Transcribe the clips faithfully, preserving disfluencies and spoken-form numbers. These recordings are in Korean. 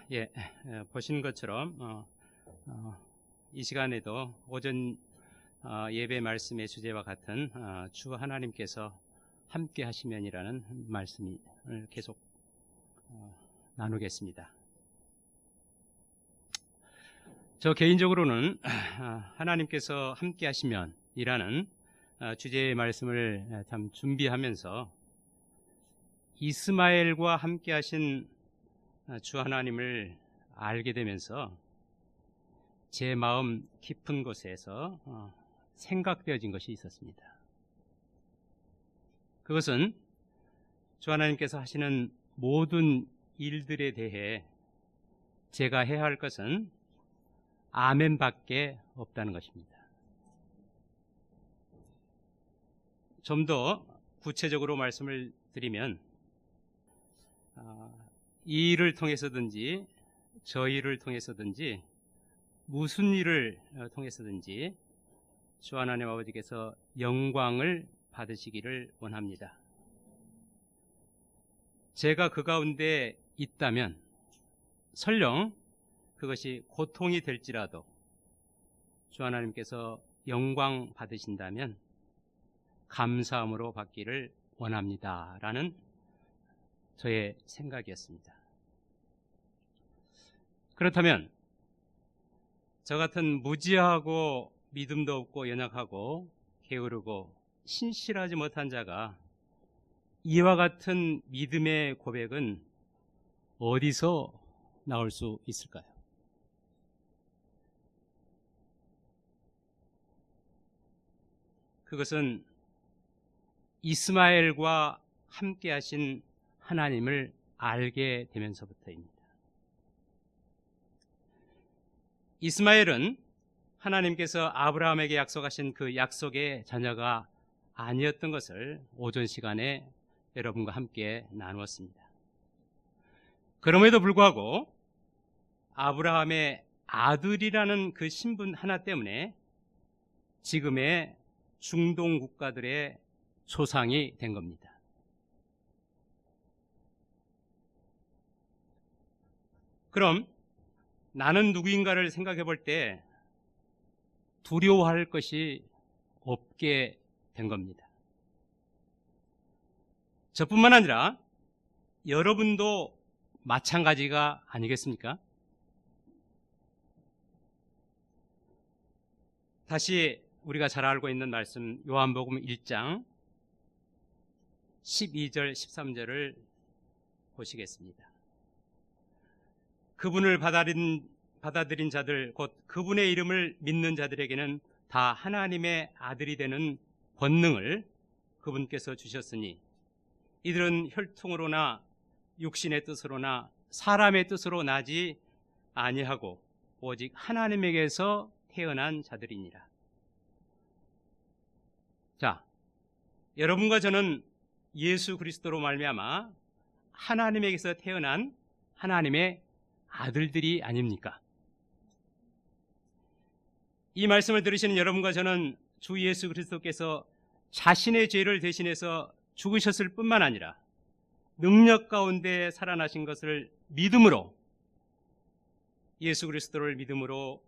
예, 보신 것처럼 어, 어, 이 시간에도 오전 어, 예배 말씀의 주제와 같은 어, 주 하나님께서 함께 하시면이라는 말씀을 계속 어, 나누겠습니다. 저 개인적으로는 하나님께서 함께 하시면이라는 어, 주제의 말씀을 참 준비하면서 이스마엘과 함께 하신 주 하나님을 알게 되면서 제 마음 깊은 곳에서 생각되어진 것이 있었습니다. 그것은 주 하나님께서 하시는 모든 일들에 대해 제가 해야 할 것은 아멘밖에 없다는 것입니다. 좀 더 구체적으로 말씀을 드리면 이 일을 통해서든지 저 일을 통해서든지 무슨 일을 통해서든지 주 하나님 아버지께서 영광을 받으시기를 원합니다. 제가 그 가운데 있다면 설령 그것이 고통이 될지라도 주 하나님께서 영광 받으신다면 감사함으로 받기를 원합니다라는 저의 생각이었습니다. 그렇다면 저 같은 무지하고 믿음도 없고 연약하고 게으르고 신실하지 못한 자가 이와 같은 믿음의 고백은 어디서 나올 수 있을까요? 그것은 이스마엘과 함께 하신 하나님을 알게 되면서부터입니다. 이스마엘은 하나님께서 아브라함에게 약속하신 그 약속의 자녀가 아니었던 것을 오전 시간에 여러분과 함께 나누었습니다. 그럼에도 불구하고 아브라함의 아들이라는 그 신분 하나 때문에 지금의 중동 국가들의 조상이 된 겁니다. 그럼 나는 누구인가를 생각해 볼 때 두려워할 것이 없게 된 겁니다. 저뿐만 아니라 여러분도 마찬가지가 아니겠습니까? 다시 우리가 잘 알고 있는 말씀 요한복음 일 장 십이 절 십삼 절을 보시겠습니다. 그분을 받아들인, 받아들인 자들 곧 그분의 이름을 믿는 자들에게는 다 하나님의 아들이 되는 권능을 그분께서 주셨으니 이들은 혈통으로나 육신의 뜻으로나 사람의 뜻으로 나지 아니하고 오직 하나님에게서 태어난 자들이니라. 자, 여러분과 저는 예수 그리스도로 말미암아 하나님에게서 태어난 하나님의 아들들이 아닙니까? 이 말씀을 들으시는 여러분과 저는 주 예수 그리스도께서 자신의 죄를 대신해서 죽으셨을 뿐만 아니라 능력 가운데 살아나신 것을 믿음으로 예수 그리스도를 믿음으로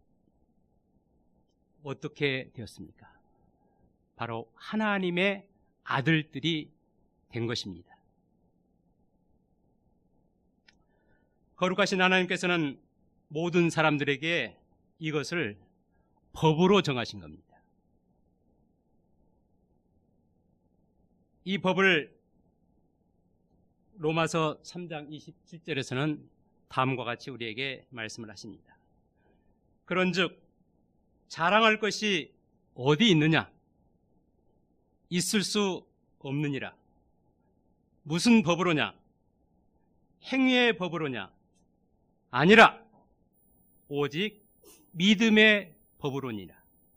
어떻게 되었습니까? 바로 하나님의 아들들이 된 것입니다. 거룩하신 하나님께서는 모든 사람들에게 이것을 법으로 정하신 겁니다. 이 법을 로마서 삼 장 이십칠 절에서는 다음과 같이 우리에게 말씀을 하십니다. 그런즉 자랑할 것이 어디 있느냐? 있을 수 없느니라. 무슨 법으로냐? 행위의 법으로냐? 아니라 오직 믿음의 법으로니라.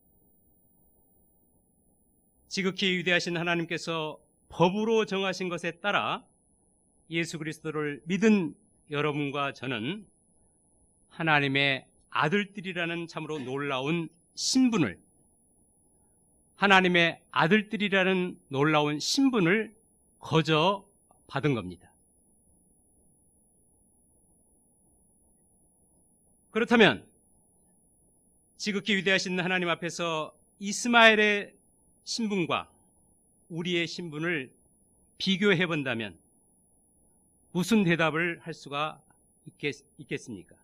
지극히 위대하신 하나님께서 법으로 정하신 것에 따라 예수 그리스도를 믿은 여러분과 저는 하나님의 아들들이라는 참으로 놀라운 신분을 하나님의 아들들이라는 놀라운 신분을 거저 받은 겁니다. 그렇다면 지극히 위대하신 하나님 앞에서 이스마엘의 신분과 우리의 신분을 비교해 본다면 무슨 대답을 할 수가 있겠, 있겠습니까?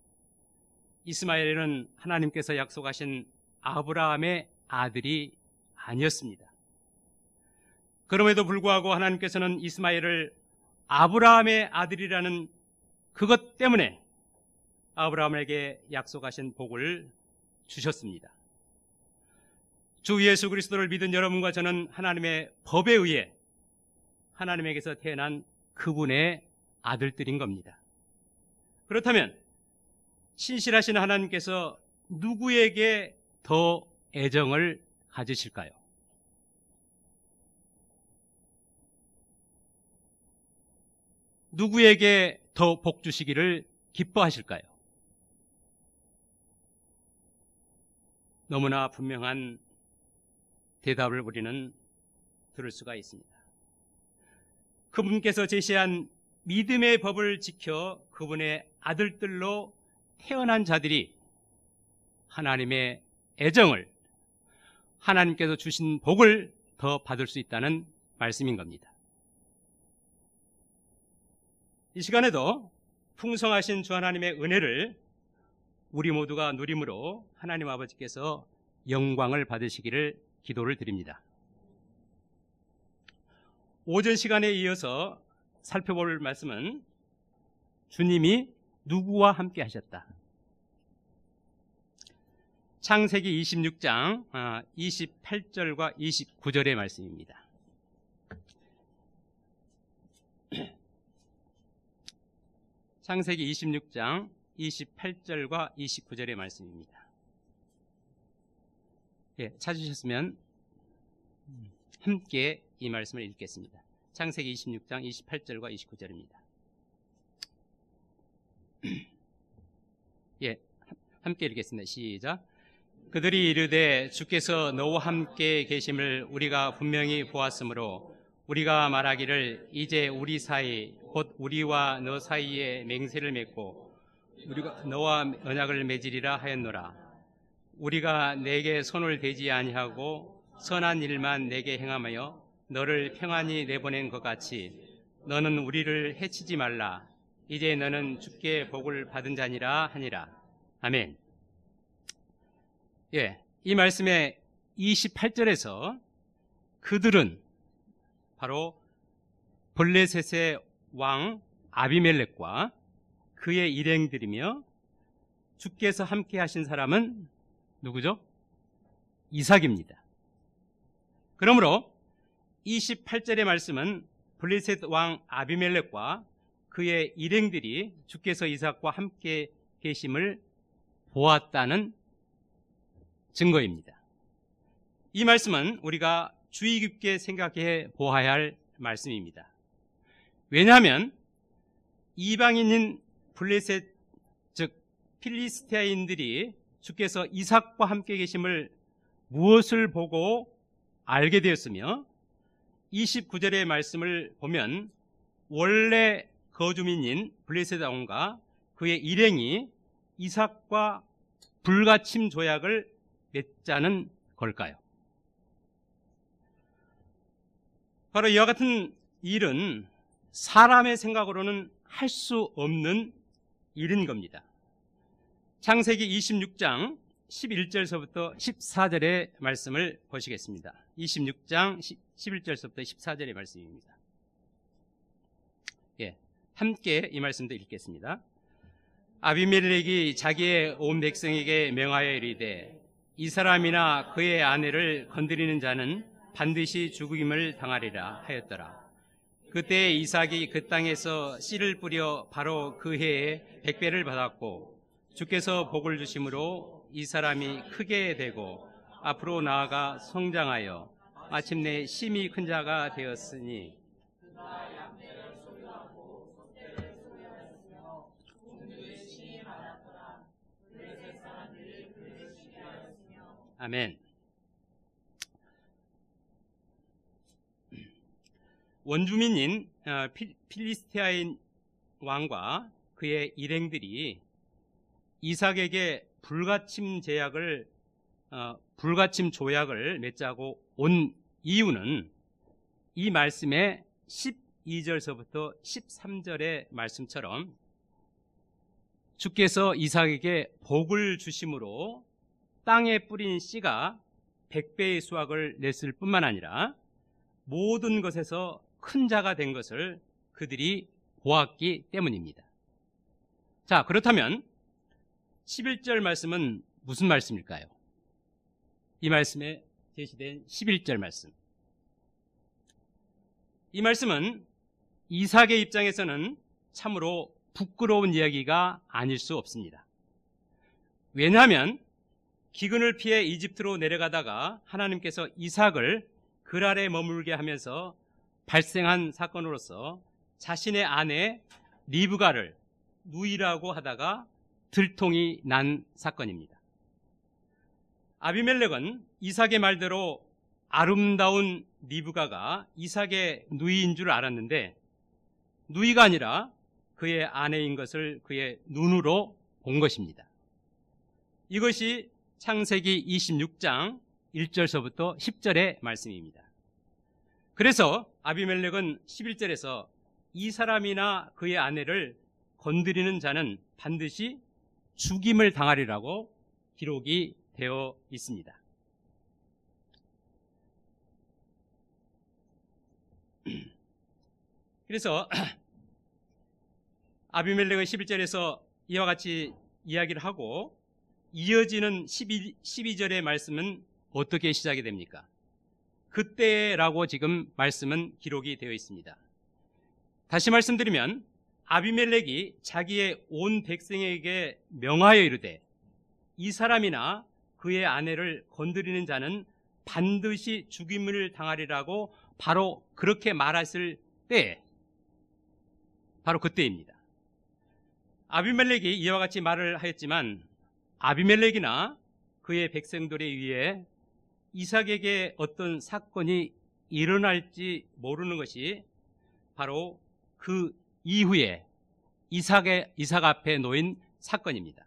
이스마엘은 하나님께서 약속하신 아브라함의 아들이 아니었습니다. 그럼에도 불구하고 하나님께서는 이스마엘을 아브라함의 아들이라는 그것 때문에 아브라함에게 약속하신 복을 주셨습니다. 주 예수 그리스도를 믿은 여러분과 저는 하나님의 법에 의해 하나님에게서 태어난 그분의 아들들인 겁니다. 그렇다면 신실하신 하나님께서 누구에게 더 애정을 가지실까요? 누구에게 더 복 주시기를 기뻐하실까요? 너무나 분명한 대답을 우리는 들을 수가 있습니다. 그분께서 제시한 믿음의 법을 지켜 그분의 아들들로 태어난 자들이 하나님의 애정을, 하나님께서 주신 복을 더 받을 수 있다는 말씀인 겁니다. 이 시간에도 풍성하신 주 하나님의 은혜를 우리 모두가 누림으로 하나님 아버지께서 영광을 받으시기를 기도를 드립니다. 오전 시간에 이어서 살펴볼 말씀은 주님이 누구와 함께 하셨다. 창세기 이십육 장 이십팔 절과 이십구 절의 말씀입니다. 창세기 이십육 장 이십팔 절과 이십구 절의 말씀입니다. 예, 찾으셨으면 함께 이 말씀을 읽겠습니다. 창세기 이십육 장 이십팔 절과 이십구 절입니다. 예, 함께 읽겠습니다. 시작. 그들이 이르되 주께서 너와 함께 계심을 우리가 분명히 보았으므로 우리가 말하기를 이제 우리 사이 곧 우리와 너 사이에 맹세를 맺고 우리가 너와 언약을 맺으리라 하였노라. 우리가 내게 손을 대지 아니하고 선한 일만 내게 행하며 너를 평안히 내보낸 것 같이 너는 우리를 해치지 말라. 이제 너는 주께 복을 받은 자니라 하니라. 아멘. 예, 이 말씀의 이십팔 절에서 그들은 바로 블레셋의 왕 아비멜렉과 그의 일행들이며 주께서 함께 하신 사람은 누구죠? 이삭입니다. 그러므로 이십팔 절의 말씀은 블레셋 왕 아비멜렉과 그의 일행들이 주께서 이삭과 함께 계심을 보았다는 증거입니다. 이 말씀은 우리가 주의 깊게 생각해 보아야 할 말씀입니다. 왜냐하면 이방인인 블레셋 즉 필리스티아인들이 주께서 이삭과 함께 계심을 무엇을 보고 알게 되었으며 이십구 절의 말씀을 보면 원래 거주민인 블레셋 왕과 그의 일행이 이삭과 불가침 조약을 맺자는 걸까요? 바로 이와 같은 일은 사람의 생각으로는 할 수 없는 일인 겁니다. 창세기 이십육 장 십일 절서부터 십사 절의 말씀을 보시겠습니다. 이십육 장 십일 절서부터 십사 절의 말씀입니다. 예, 함께 이 말씀도 읽겠습니다. 아비멜렉이 자기의 온 백성에게 명하여 이르되 이 사람이나 그의 아내를 건드리는 자는 반드시 죽임을 당하리라 하였더라. 그때 이삭이 그 땅에서 씨를 뿌려 바로 그 해에 백배를 받았고 주께서 복을 주심으로 이 사람이 크게 되고 앞으로 나아가 성장하여 마침내 심히 큰 자가 되었으니 아멘. 원주민인 필리스티아인 왕과 그의 일행들이 이삭에게 불가침 제약을 어, 불가침 조약을 맺자고 온 이유는 이 말씀의 십이 절서부터 십삼 절의 말씀처럼 주께서 이삭에게 복을 주심으로 땅에 뿌린 씨가 백 배의 수확을 냈을 뿐만 아니라 모든 것에서 큰 자가 된 것을 그들이 보았기 때문입니다. 자, 그렇다면 십일 절 말씀은 무슨 말씀일까요? 이 말씀에 제시된 십일 절 말씀. 이 말씀은 이삭의 입장에서는 참으로 부끄러운 이야기가 아닐 수 없습니다. 왜냐하면 기근을 피해 이집트로 내려가다가 하나님께서 이삭을 글 아래 머물게 하면서 발생한 사건으로서 자신의 아내 리브가를 누이라고 하다가 들통이 난 사건입니다. 아비멜렉은 이삭의 말대로 아름다운 리브가가 이삭의 누이인 줄 알았는데 누이가 아니라 그의 아내인 것을 그의 눈으로 본 것입니다. 이것이 창세기 이십육 장 일 절서부터 십 절의 말씀입니다. 그래서 아비멜렉은 십일 절에서 이 사람이나 그의 아내를 건드리는 자는 반드시 죽임을 당하리라고 기록이 되어 있습니다. 그래서 아비멜렉은 십일 절에서 이와 같이 이야기를 하고 이어지는 십이, 십이 절의 말씀은 어떻게 시작이 됩니까? 그때라고 지금 말씀은 기록이 되어 있습니다. 다시 말씀드리면 아비멜렉이 자기의 온 백성에게 명하여 이르되 이 사람이나 그의 아내를 건드리는 자는 반드시 죽임을 당하리라고 바로 그렇게 말했을 때, 바로 그때입니다. 아비멜렉이 이와 같이 말을 하였지만 아비멜렉이나 그의 백성들에 의해 이삭에게 어떤 사건이 일어날지 모르는 것이 바로 그 이후에 이삭의, 이삭 앞에 놓인 사건입니다.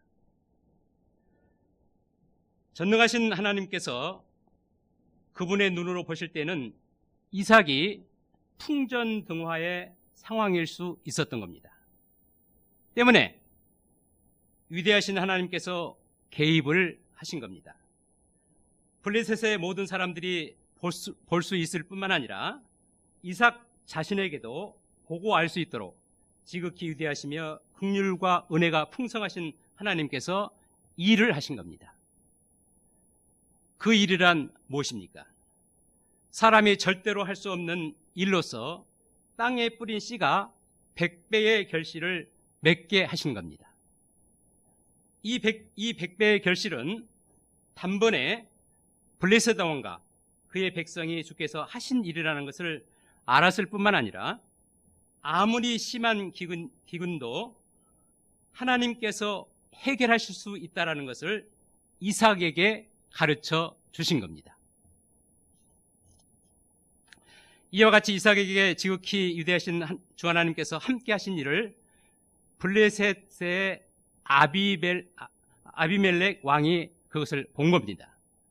전능하신 하나님께서 그분의 눈으로 보실 때는 이삭이 풍전등화의 상황일 수 있었던 겁니다. 때문에 위대하신 하나님께서 개입을 하신 겁니다. 블레셋의 모든 사람들이 볼 수, 볼 수 있을 뿐만 아니라 이삭 자신에게도 보고 알 수 있도록 지극히 위대하시며 긍휼과 은혜가 풍성하신 하나님께서 일을 하신 겁니다. 그 일이란 무엇입니까? 사람이 절대로 할 수 없는 일로서 땅에 뿌린 씨가 백 배의 결실을 맺게 하신 겁니다. 이 백, 이 백 배의 결실은 단번에 블레셋 왕과 그의 백성이 주께서 하신 일이라는 것을 알았을 뿐만 아니라 아무리 심한 기근, 기근도 하나님께서 해결하실 수 있다는 것을 이삭에게 가르쳐 주신 겁니다. 이와 같이 이삭에게 지극히 위대하신 주 하나님께서 함께 하신 일을 블레셋의 아비멜, 아비멜렉 왕이 그것을 본 겁니다.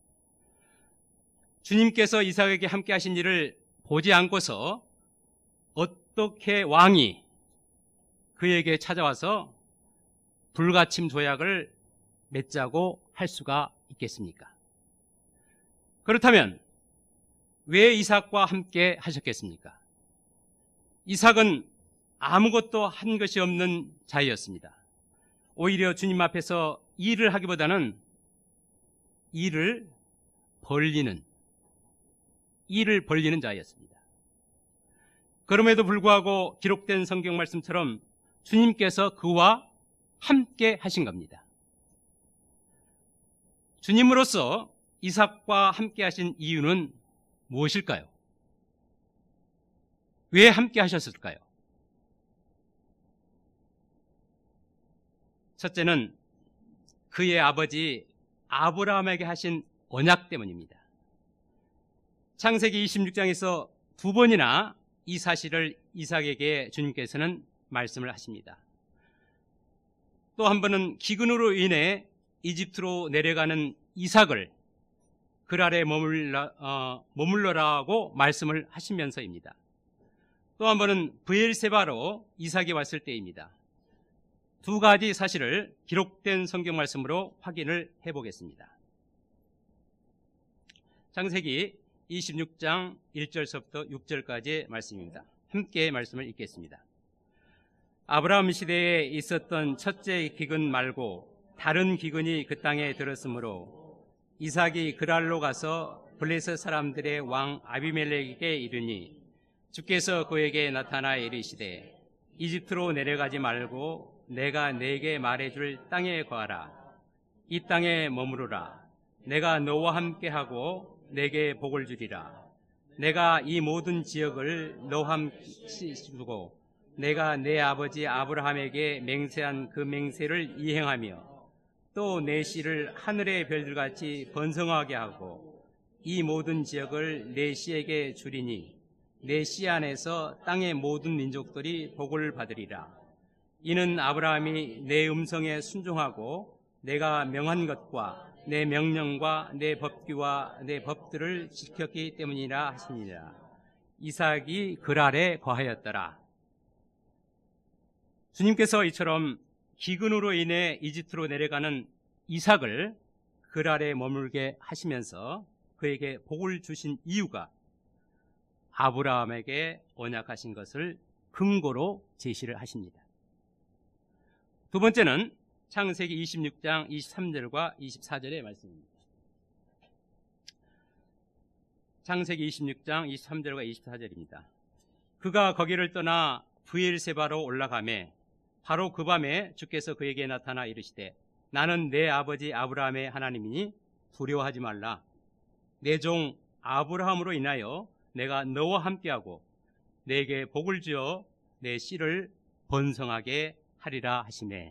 주님께서 이삭에게 함께 하신 일을 보지 않고서 어떻게 왕이 그에게 찾아와서 불가침 조약을 맺자고 할 수가 있겠습니까? 그렇다면 왜 이삭과 함께 하셨겠습니까? 이삭은 아무것도 한 것이 없는 자였습니다. 오히려 주님 앞에서 일을 하기보다는 일을 벌리는 일을 벌리는 자였습니다. 그럼에도 불구하고 기록된 성경 말씀처럼 주님께서 그와 함께 하신 겁니다. 주님으로서 이삭과 함께 하신 이유는 무엇일까요? 왜 함께 하셨을까요? 첫째는 그의 아버지 아브라함에게 하신 언약 때문입니다. 창세기 이십육 장에서 두 번이나 이 사실을 이삭에게 주님께서는 말씀을 하십니다. 또 한 번은 기근으로 인해 이집트로 내려가는 이삭을 글 아래 머물러, 어, 머물러라고 말씀을 하시면서입니다. 또 한 번은 브엘세바로 이삭이 왔을 때입니다. 두 가지 사실을 기록된 성경 말씀으로 확인을 해보겠습니다. 창세기 이십육 장 일 절서부터 육 절까지의 말씀입니다. 함께 말씀을 읽겠습니다. 아브라함 시대에 있었던 첫째 기근 말고 다른 기근이 그 땅에 들었으므로 이삭이 그랄로 가서 블레셋 사람들의 왕 아비멜렉에게 이르니 주께서 그에게 나타나 이르시되 이집트로 내려가지 말고 내가 네게 말해줄 땅에 거하라. 이 땅에 머무르라. 내가 너와 함께하고 내게 복을 주리라. 내가 이 모든 지역을 너와 함께 주고 내가 내 아버지 아브라함에게 맹세한 그 맹세를 이행하며 또 내 씨를 하늘의 별들같이 번성하게 하고 이 모든 지역을 내 씨에게 주리니 내 씨 안에서 땅의 모든 민족들이 복을 받으리라. 이는 아브라함이 내 음성에 순종하고 내가 명한 것과 내 명령과 내 법규와 내 법들을 지켰기 때문이라 하시니라. 이삭이 글 아래 거하였더라. 주님께서 이처럼 기근으로 인해 이집트로 내려가는 이삭을 글 아래 머물게 하시면서 그에게 복을 주신 이유가 아브라함에게 언약하신 것을 근거로 제시를 하십니다. 두 번째는 창세기 이십육 장 이십삼 절과 이십사 절의 말씀입니다. 창세기 이십육 장 이십삼 절과 이십사 절입니다. 그가 거기를 떠나 브엘세바로 올라가매 바로 그 밤에 주께서 그에게 나타나 이르시되 나는 내 아버지 아브라함의 하나님이니 두려워하지 말라. 내 종 아브라함으로 인하여 내가 너와 함께하고 내게 복을 주어 내 씨를 번성하게 하리라 하시매.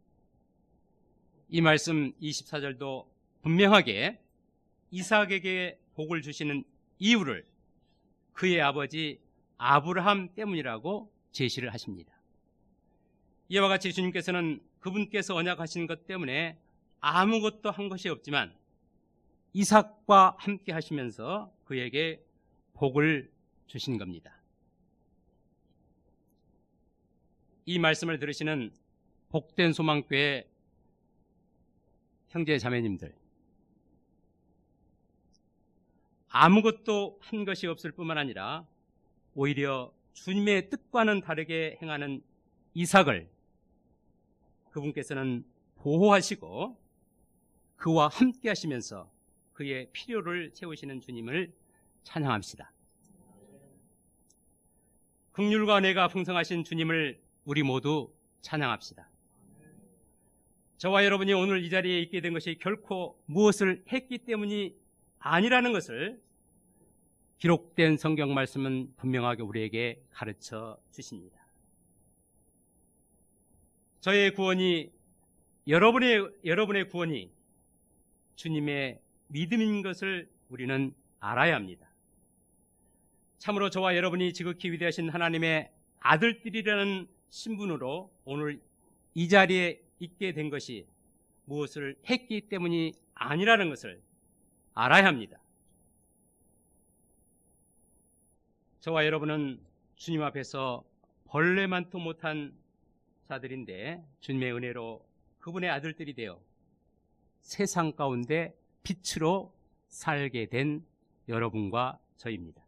이 말씀 이십사 절도 분명하게 이삭에게 복을 주시는 이유를 그의 아버지 아브라함 때문이라고 제시를 하십니다. 이와 같이 주님께서는 그분께서 언약하신 것 때문에 아무것도 한 것이 없지만 이삭과 함께 하시면서 그에게 복을 주신 겁니다. 이 말씀을 들으시는 복된 소망교회 형제 자매님들, 아무것도 한 것이 없을 뿐만 아니라 오히려 주님의 뜻과는 다르게 행하는 이삭을 그분께서는 보호하시고 그와 함께 하시면서 그의 필요를 채우시는 주님을 찬양합시다. 긍휼과 은혜가 풍성하신 주님을 우리 모두 찬양합시다. 저와 여러분이 오늘 이 자리에 있게 된 것이 결코 무엇을 했기 때문이 아니라는 것을 기록된 성경 말씀은 분명하게 우리에게 가르쳐 주십니다. 저의 구원이, 여러분의, 여러분의 구원이 주님의 믿음인 것을 우리는 알아야 합니다. 참으로 저와 여러분이 지극히 위대하신 하나님의 아들들이라는 신분으로 오늘 이 자리에 있게 된 것이 무엇을 했기 때문이 아니라는 것을 알아야 합니다. 저와 여러분은 주님 앞에서 벌레만도 못한 자들인데 주님의 은혜로 그분의 아들들이 되어 세상 가운데 빛으로 살게 된 여러분과 저입니다.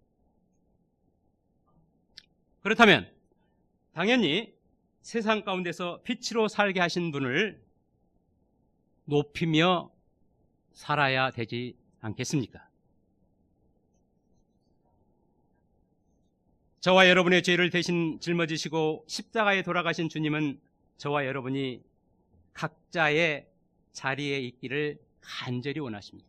그렇다면 당연히 세상 가운데서 빛으로 살게 하신 분을 높이며 살아야 되지 않겠습니까? 저와 여러분의 죄를 대신 짊어지시고 십자가에 돌아가신 주님은 저와 여러분이 각자의 자리에 있기를 간절히 원하십니다.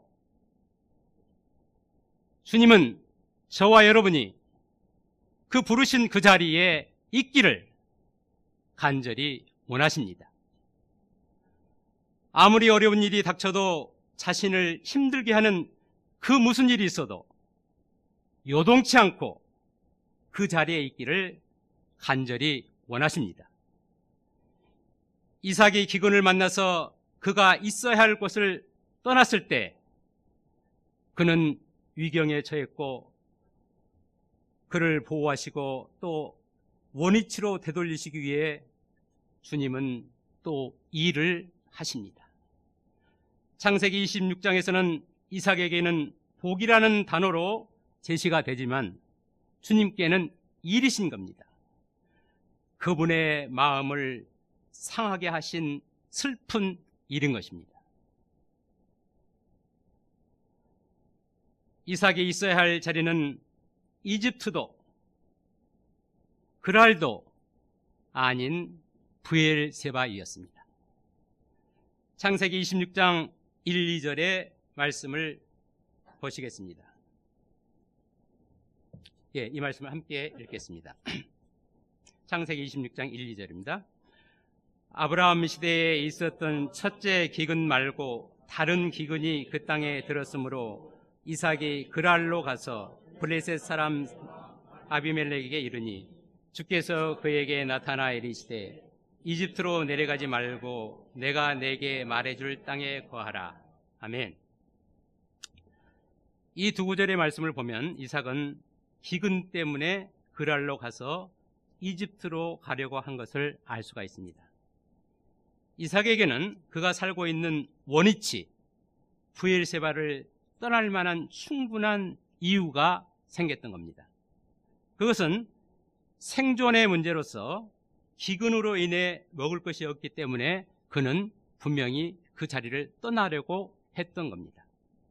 주님은 저와 여러분이 그 부르신 그 자리에 있기를 간절히 원하십니다. 아무리 어려운 일이 닥쳐도 자신을 힘들게 하는 그 무슨 일이 있어도 요동치 않고 그 자리에 있기를 간절히 원하십니다. 이삭이 기근을 만나서 그가 있어야 할 곳을 떠났을 때 그는 위경에 처했고 그를 보호하시고 또 원위치로 되돌리시기 위해 주님은 또 일을 하십니다. 창세기 이십육 장에서는 이삭에게는 복이라는 단어로 제시가 되지만 주님께는 일이신 겁니다. 그분의 마음을 상하게 하신 슬픈 일인 것입니다. 이삭이 있어야 할 자리는 이집트도 그랄도 아닌 브엘세바이었습니다. 창세기 이십육 장 일, 이 절의 말씀을 보시겠습니다. 예, 이 말씀을 함께 읽겠습니다. 창세기 이십육 장 일, 이 절입니다. 아브라함 시대에 있었던 첫째 기근 말고 다른 기근이 그 땅에 들었으므로 이삭이 그랄로 가서 블레셋 사람 아비멜렉에게 이르니 주께서 그에게 나타나 이르시되 이집트로 내려가지 말고 내가 내게 말해줄 땅에 거하라. 아멘. 이 두 구절의 말씀을 보면 이삭은 기근 때문에 그랄로 가서 이집트로 가려고 한 것을 알 수가 있습니다. 이삭에게는 그가 살고 있는 원위치 브엘세바를 떠날 만한 충분한 이유가 생겼던 겁니다. 그것은 생존의 문제로서 기근으로 인해 먹을 것이 없기 때문에 그는 분명히 그 자리를 떠나려고 했던 겁니다.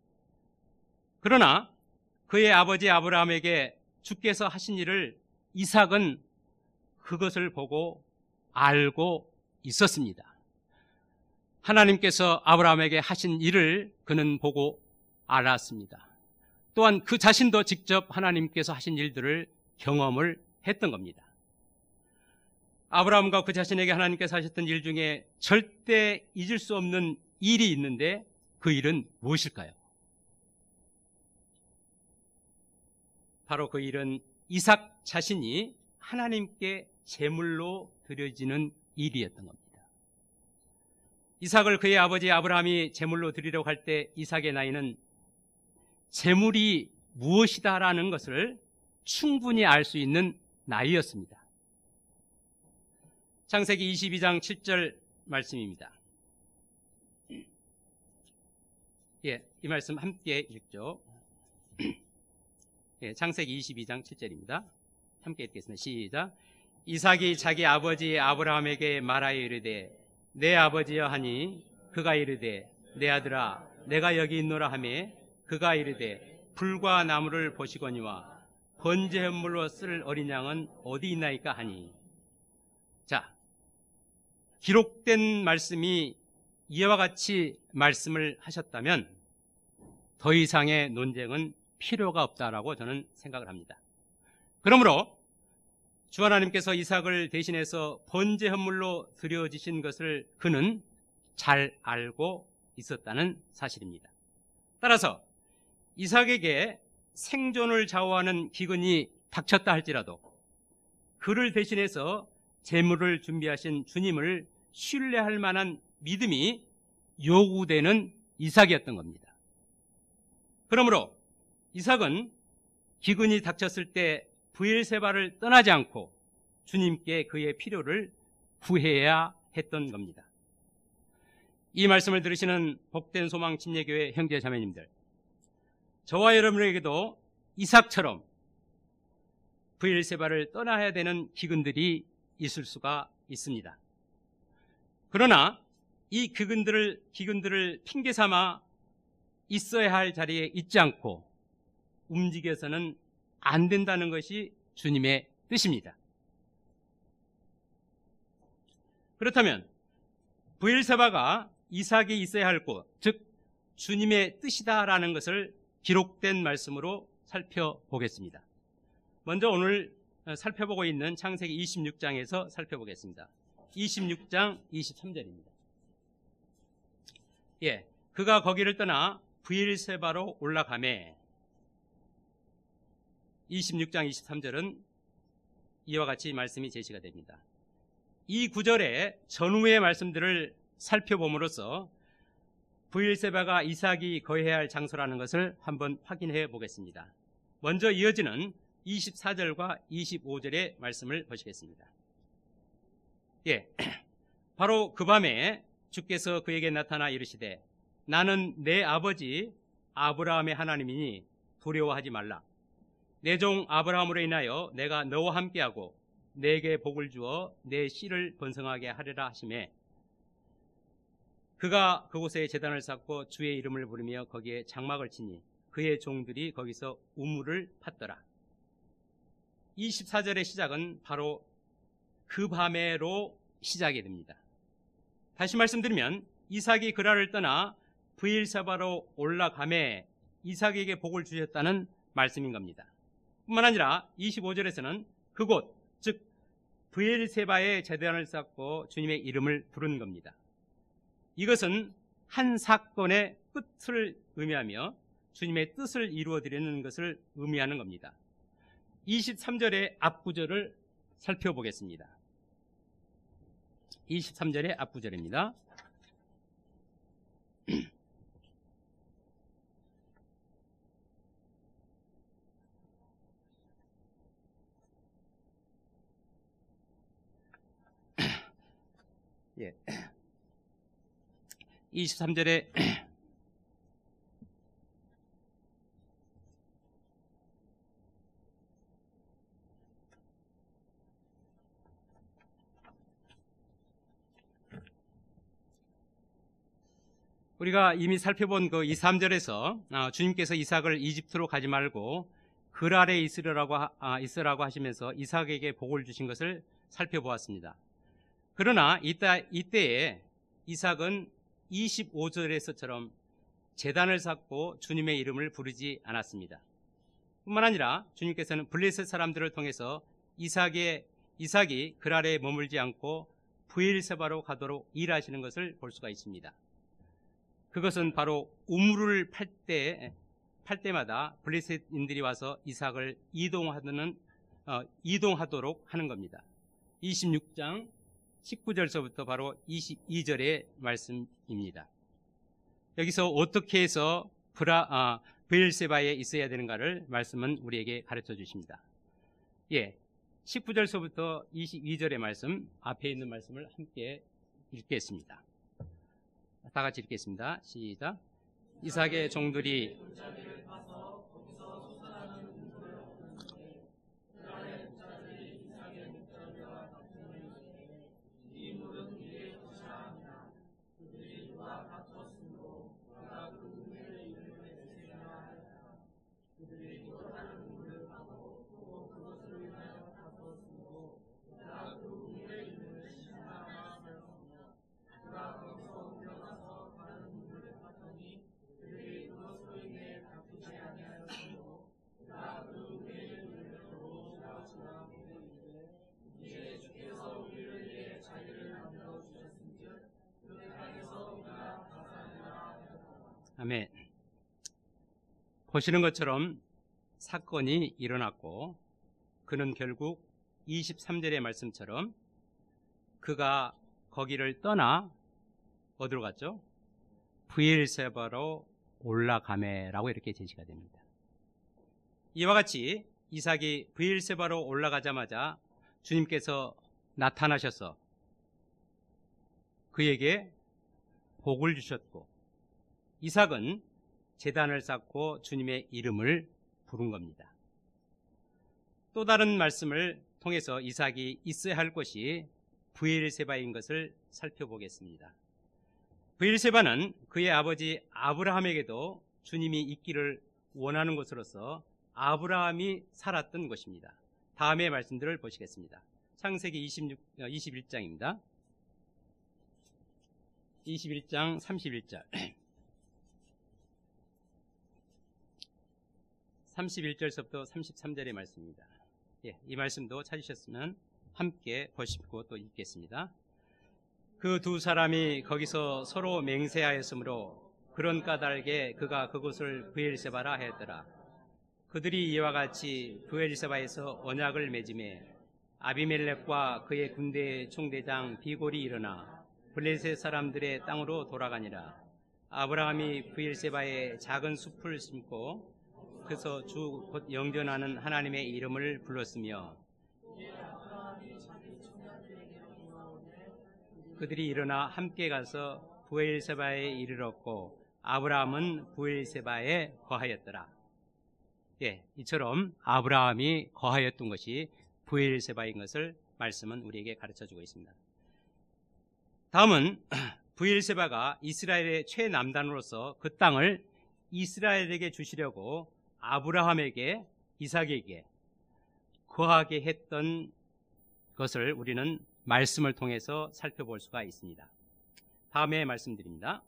그러나 그의 아버지 아브라함에게 주께서 하신 일을 이삭은 그것을 보고 알고 있었습니다. 하나님께서 아브라함에게 하신 일을 그는 보고 알았습니다. 또한 그 자신도 직접 하나님께서 하신 일들을 경험을 했던 겁니다. 아브라함과 그 자신에게 하나님께서 하셨던 일 중에 절대 잊을 수 없는 일이 있는데 그 일은 무엇일까요? 바로 그 일은 이삭 자신이 하나님께 제물로 드려지는 일이었던 겁니다. 이삭을 그의 아버지 아브라함이 제물로 드리려고 할 때 이삭의 나이는 제물이 무엇이다라는 것을 충분히 알 수 있는 나이였습니다. 창세기 이십이 장 칠 절 말씀입니다. 예, 이 말씀 함께 읽죠. 예, 창세기 이십이 장 칠 절입니다. 함께 읽겠습니다. 시작. 이삭이 자기 아버지 아브라함에게 말하여 이르되 내 아버지여 하니 그가 이르되 내 아들아 내가 여기 있노라 하매 그가 이르되 불과 나무를 보시거니와 번제 헌물로 쓸 어린 양은 어디 있나이까 하니. 자, 기록된 말씀이 이와 같이 말씀을 하셨다면 더 이상의 논쟁은 필요가 없다라고 저는 생각을 합니다. 그러므로 주 하나님께서 이삭을 대신해서 번제 헌물로 드려지신 것을 그는 잘 알고 있었다는 사실입니다. 따라서 이삭에게 생존을 좌우하는 기근이 닥쳤다 할지라도 그를 대신해서 제물을 준비하신 주님을 신뢰할 만한 믿음이 요구되는 이삭이었던 겁니다. 그러므로 이삭은 기근이 닥쳤을 때 브엘세바를 떠나지 않고 주님께 그의 필요를 구해야 했던 겁니다. 이 말씀을 들으시는 복된 소망 침례교회 형제 자매님들, 저와 여러분에게도 이삭처럼 브엘세바를 떠나야 되는 기근들이 있을 수가 있습니다. 그러나 이 기근들을, 기근들을 핑계 삼아 있어야 할 자리에 있지 않고 움직여서는 안 된다는 것이 주님의 뜻입니다. 그렇다면 브엘세바가 이삭이 있어야 할 곳, 즉 주님의 뜻이다라는 것을 기록된 말씀으로 살펴보겠습니다. 먼저 오늘 살펴보고 있는 창세기 이십육 장에서 살펴보겠습니다. 이십육 장 이십삼 절입니다. 예, 그가 거기를 떠나 브엘세바로 올라가매. 이십육 장 이십삼 절은 이와 같이 말씀이 제시가 됩니다. 이 구절의 전후의 말씀들을 살펴봄으로써 브엘세바가 이삭이 거해야 할 장소라는 것을 한번 확인해 보겠습니다. 먼저 이어지는 이십사 절과 이십오 절의 말씀을 보시겠습니다. 예, 바로 그 밤에 주께서 그에게 나타나 이르시되 나는 내 아버지 아브라함의 하나님이니 두려워하지 말라. 내 종 아브라함으로 인하여 내가 너와 함께하고 내게 복을 주어 내 씨를 번성하게 하리라 하시매 그가 그곳에 제단을 쌓고 주의 이름을 부르며 거기에 장막을 치니 그의 종들이 거기서 우물을 팠더라. 이십사 절의 시작은 바로 그 밤에로 시작이 됩니다. 다시 말씀드리면 이삭이 그랄을 떠나 브엘세바로 올라가매 이삭에게 복을 주셨다는 말씀인 겁니다. 뿐만 아니라 이십오 절에서는 그곳, 즉 브엘세바에 제단을 쌓고 주님의 이름을 부른 겁니다. 이것은 한 사건의 끝을 의미하며 주님의 뜻을 이루어드리는 것을 의미하는 겁니다. 이십삼 절의 앞구절을 살펴보겠습니다. 이십삼 절의 앞구절입니다. 예. 이십삼 절에 우리가 이미 살펴본 그 이, 삼 절에서 주님께서 이삭을 이집트로 가지 말고 그랄에 있으라고, 아, 있으라고 하시면서 이삭에게 복을 주신 것을 살펴보았습니다. 그러나 이때, 이때에 이삭은 이십오 절에서처럼 제단을 쌓고 주님의 이름을 부르지 않았습니다. 뿐만 아니라 주님께서는 블레셋 사람들을 통해서 이삭의, 이삭이 그랄에 머물지 않고 브엘세바로 가도록 일하시는 것을 볼 수가 있습니다. 그것은 바로 우물을 팔 때, 팔 때마다 블레셋인들이 와서 이삭을 이동하는, 어, 이동하도록 하는 겁니다. 이십육 장 십구 절서부터 바로 이십이 절의 말씀입니다. 여기서 어떻게 해서 브라, 아, 브엘세바에 있어야 되는가를 말씀은 우리에게 가르쳐 주십니다. 예, 십구 절서부터 이십이 절의 말씀, 앞에 있는 말씀을 함께 읽겠습니다. 다 같이 읽겠습니다. 시작. 이삭의 종들이 아멘. 보시는 것처럼 사건이 일어났고 그는 결국 이십삼 절의 말씀처럼 그가 거기를 떠나 어디로 갔죠? 브엘세바로 올라가매라고 이렇게 제시가 됩니다. 이와 같이 이삭이 브엘세바로 올라가자마자 주님께서 나타나셔서 그에게 복을 주셨고 이삭은 제단을 쌓고 주님의 이름을 부른 겁니다. 또 다른 말씀을 통해서 이삭이 있어야 할 곳이 브엘세바인 것을 살펴보겠습니다. 브엘세바는 그의 아버지 아브라함에게도 주님이 있기를 원하는 곳으로서 아브라함이 살았던 곳입니다. 다음의 말씀들을 보시겠습니다. 창세기 이십육, 이십일 장입니다. 이십일 장 삼십일 절. 삼십일 절서부터 삼십삼 절의 말씀입니다. 예, 이 말씀도 찾으셨으면 함께 보시고 또 읽겠습니다. 그 두 사람이 거기서 서로 맹세하였으므로 그런 까닭에 그가 그곳을 브엘세바라 하였더라. 그들이 이와 같이 브엘세바에서 언약을 맺음에 아비멜렉과 그의 군대의 총대장 비골이 일어나 블레셋 사람들의 땅으로 돌아가니라. 아브라함이 브엘세바에 작은 숲을 심고 그래서 주 곧 영전하는 하나님의 이름을 불렀으며 그들이 일어나 함께 가서 브엘세바에 이르렀고 아브라함은 브엘세바에 거하였더라. 예, 이처럼 아브라함이 거하였던 것이 브엘세바인 것을 말씀은 우리에게 가르쳐주고 있습니다. 다음은 브엘세바가 이스라엘의 최남단으로서 그 땅을 이스라엘에게 주시려고 아브라함에게 이삭에게 거하게 했던 것을 우리는 말씀을 통해서 살펴볼 수가 있습니다. 다음에 말씀드립니다.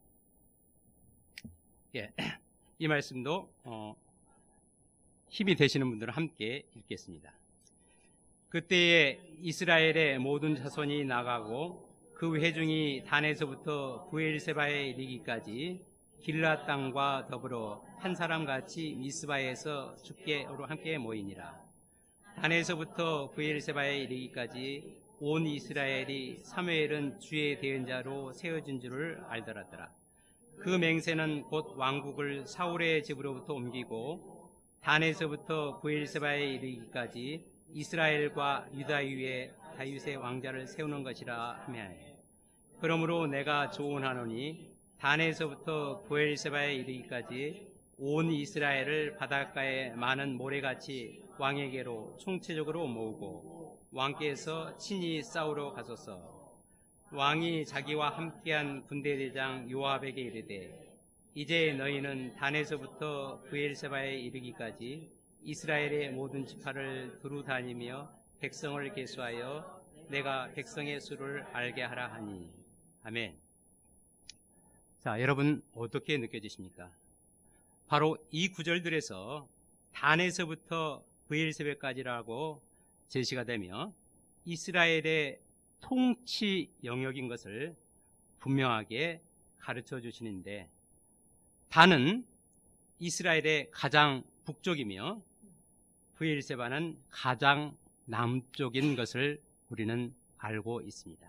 예, 이 말씀도 어, 힘이 되시는 분들은 함께 읽겠습니다. 그때에 이스라엘의 모든 자손이 나가고 그 회중이 단에서부터 브엘세바에 이르기까지 길라 땅과 더불어 한 사람같이 미스바에서 죽게로 함께 모이니라. 단에서부터 브엘세바에 이르기까지 온 이스라엘이 사무엘은 주의 대언자로 세워진 줄을 알더라더라. 그 맹세는 곧 왕국을 사울의 집으로부터 옮기고 단에서부터 브엘세바에 이르기까지 이스라엘과 유다 위에 다윗의 왕자를 세우는 것이라 하매 그러므로 내가 조언하노니 단에서부터 브엘세바에 이르기까지 온 이스라엘을 바닷가에 많은 모래같이 왕에게로 총체적으로 모으고 왕께서 친히 싸우러 가소서. 왕이 자기와 함께한 군대대장 요압에게 이르되 이제 너희는 단에서부터 브엘세바에 이르기까지 이스라엘의 모든 지파를 두루 다니며 백성을 계수하여 내가 백성의 수를 알게 하라 하니. 아멘. 자, 여러분 어떻게 느껴지십니까? 바로 이 구절들에서 단에서부터 브엘세바까지라고 제시가 되며 이스라엘의 통치 영역인 것을 분명하게 가르쳐 주시는데 단은 이스라엘의 가장 북쪽이며 브엘세바는 가장 남쪽인 것을 우리는 알고 있습니다.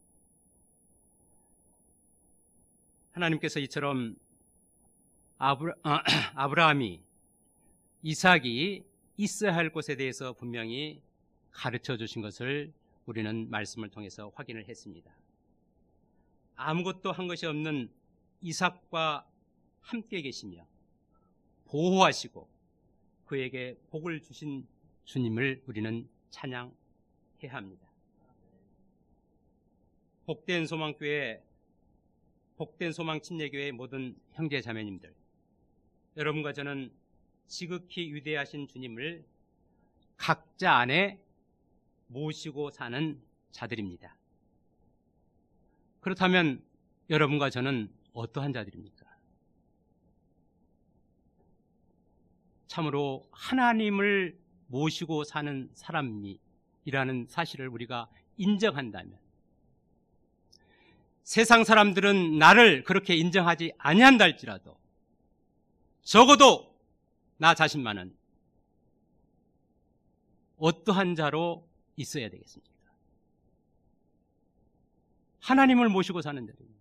하나님께서 이처럼 아브라, 아, 아브라함이 이삭이 있어야 할 곳에 대해서 분명히 가르쳐 주신 것을 우리는 말씀을 통해서 확인을 했습니다. 아무것도 한 것이 없는 이삭과 함께 계시며 보호하시고 그에게 복을 주신 주님을 우리는 찬양해야 합니다. 복된 소망교회, 복된 소망 침례교회의 모든 형제 자매님들, 여러분과 저는 지극히 위대하신 주님을 각자 안에 모시고 사는 자들입니다. 그렇다면 여러분과 저는 어떠한 자들입니까? 참으로 하나님을 모시고 사는 사람이라는 사실을 우리가 인정한다면, 세상 사람들은 나를 그렇게 인정하지 아니한다 할지라도 적어도 나 자신만은 어떠한 자로 있어야 되겠습니까? 하나님을 모시고 사는 자입니다.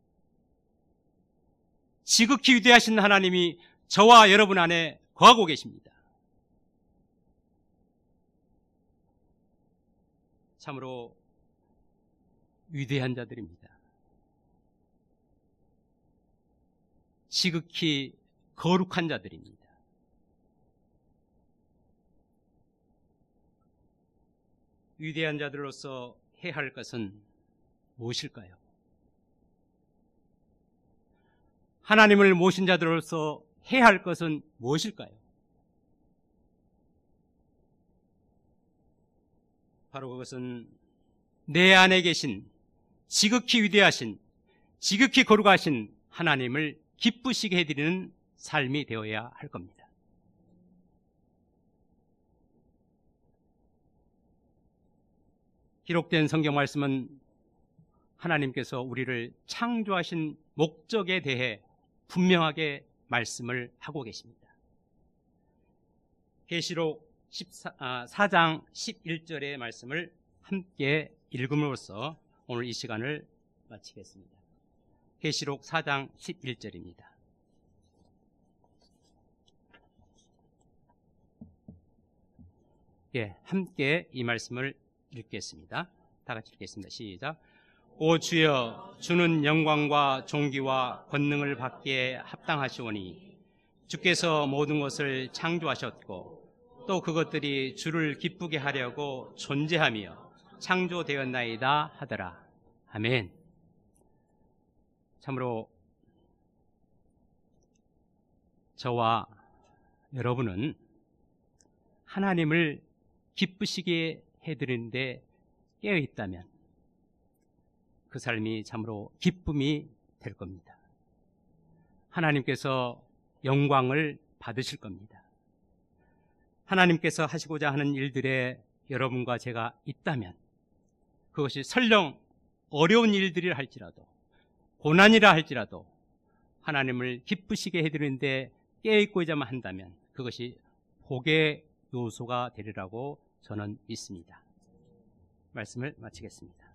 지극히 위대하신 하나님이 저와 여러분 안에 거하고 계십니다. 참으로 위대한 자들입니다. 지극히 거룩한 자들입니다. 위대한 자들로서 해야 할 것은 무엇일까요? 하나님을 모신 자들로서 해야 할 것은 무엇일까요? 바로 그것은 내 안에 계신 지극히 위대하신, 지극히 거룩하신 하나님을 기쁘시게 해드리는 삶이 되어야 할 겁니다. 기록된 성경 말씀은 하나님께서 우리를 창조하신 목적에 대해 분명하게 말씀을 하고 계십니다. 계시록 사 장 십일 절의 말씀을 함께 읽음으로써 오늘 이 시간을 마치겠습니다. 계시록 사 장 십일 절입니다. 예, 함께 이 말씀을 읽겠습니다. 다 같이 읽겠습니다. 시작. 오 주여, 주는 영광과 존귀와 권능을 받기에 합당하시오니 주께서 모든 것을 창조하셨고 또 그것들이 주를 기쁘게 하려고 존재하며 창조되었나이다 하더라. 아멘. 참으로 저와 여러분은 하나님을 기쁘시게 해드리는데 깨어있다면 그 삶이 참으로 기쁨이 될 겁니다. 하나님께서 영광을 받으실 겁니다. 하나님께서 하시고자 하는 일들에 여러분과 제가 있다면 그것이 설령 어려운 일들이라 할지라도 고난이라 할지라도 하나님을 기쁘시게 해드리는데 깨어있고자만 한다면 그것이 복의 요소가 되리라고 저는 믿습니다. 말씀을 마치겠습니다.